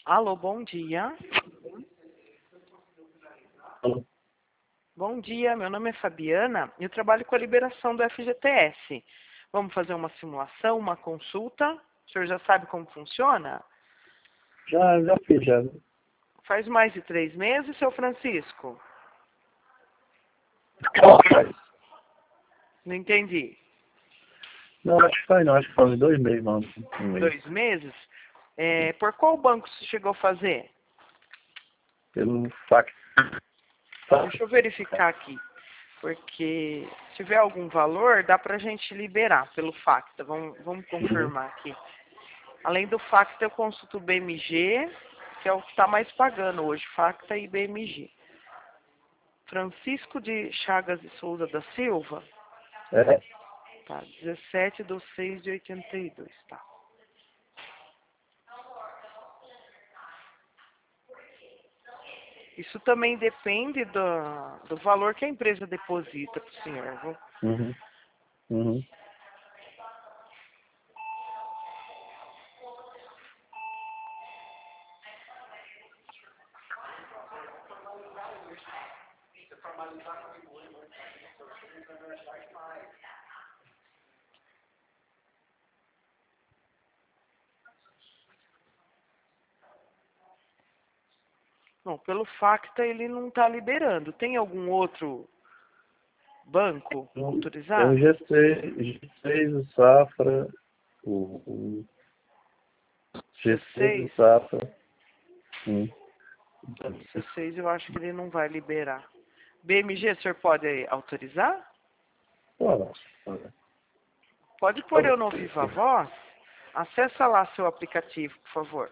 Alô, bom dia. Alô? Bom dia, meu nome é Fabiana e eu trabalho com a liberação do FGTS. Vamos fazer uma simulação, uma consulta? O senhor já sabe como funciona? Já fiz, já. Faz mais de 3 meses, seu Francisco? Não entendi. Não, acho que faz não, acho que faz 2 meses, não. Um mês. 2 meses? Por qual banco você chegou a fazer? Pelo fax. Deixa eu verificar aqui. Porque se tiver algum valor, dá pra gente liberar pelo Facta. Vamos confirmar aqui. Além do Facta, eu consulto o BMG, que é o que está mais pagando hoje, Facta e BMG. Francisco de Chagas de Souza da Silva, É. tá, 17/6/82, tá. Isso também depende do valor que a empresa deposita para o senhor, viu? Uhum. Uhum. Bom, pelo Facta ele não está liberando. Tem algum outro banco É o autorizado? G6, o Safra, o G6, o C6? Safra. C6 eu acho que ele não vai liberar. BMG, o senhor pode autorizar? Olha. Pode pôr eu no Viva Voz? Acessa lá seu aplicativo, por favor.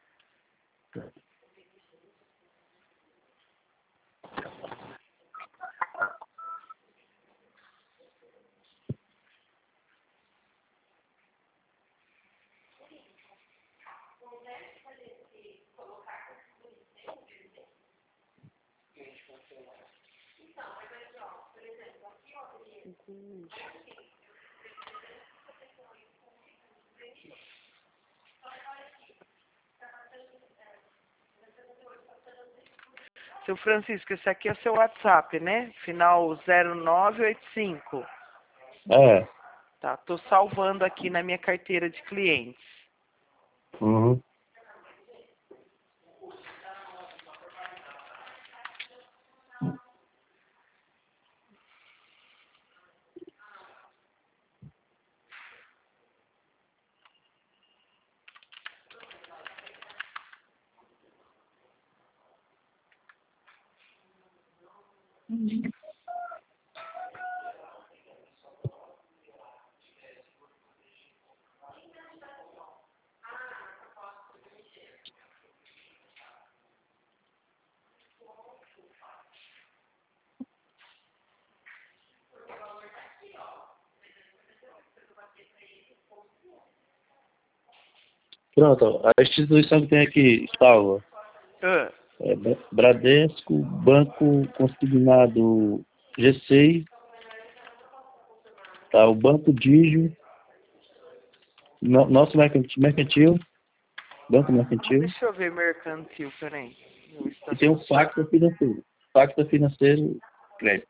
Seu Francisco, esse aqui é seu WhatsApp, né? Final 0985. É. Tá, tô salvando aqui na minha carteira de clientes. Uhum. Pronto, a instituição que tem aqui, salva. Ah, É Bradesco, Banco Consignado G6, tá, o Banco Digio, nosso mercantil, Banco Mercantil, deixa eu ver mercantil, peraí. Meu e tem o estacionamento. Facta Financeiro. Facta Financeiro Crédito.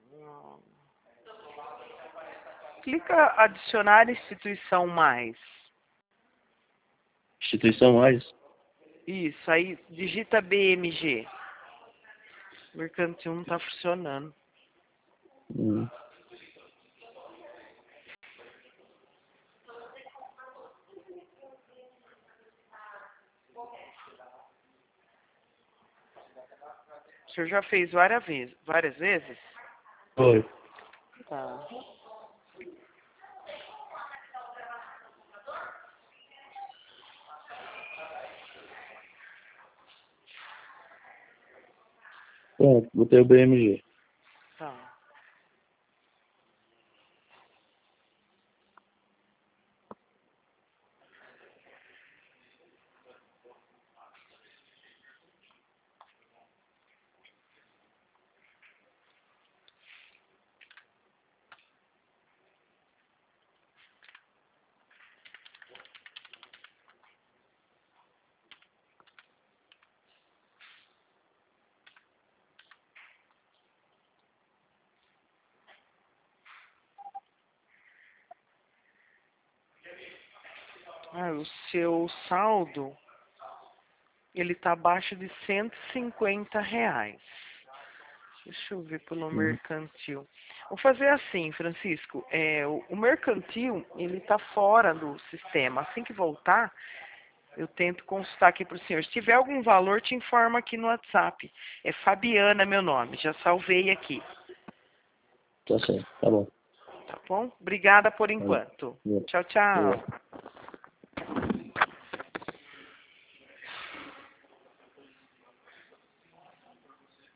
Clica adicionar instituição mais. Instituição mais. Isso, aí digita BMG. Mercantil não tá funcionando. Hum. O senhor já fez várias vezes? Várias vezes? Foi. Tá. Pronto, botei o BMG. Tá. Ah, o seu saldo, ele tá abaixo de R$ 150. Deixa eu ver pelo Uhum. mercantil. Vou fazer assim, Francisco. O mercantil, ele tá fora do sistema. Assim que voltar, eu tento consultar aqui para o senhor. Se tiver algum valor, te informa aqui no WhatsApp. É Fabiana meu nome. Já salvei aqui. Tá certo, tá bom. Tá bom? Obrigada por Valeu. enquanto. Valeu. Tchau, tchau. Obrigado.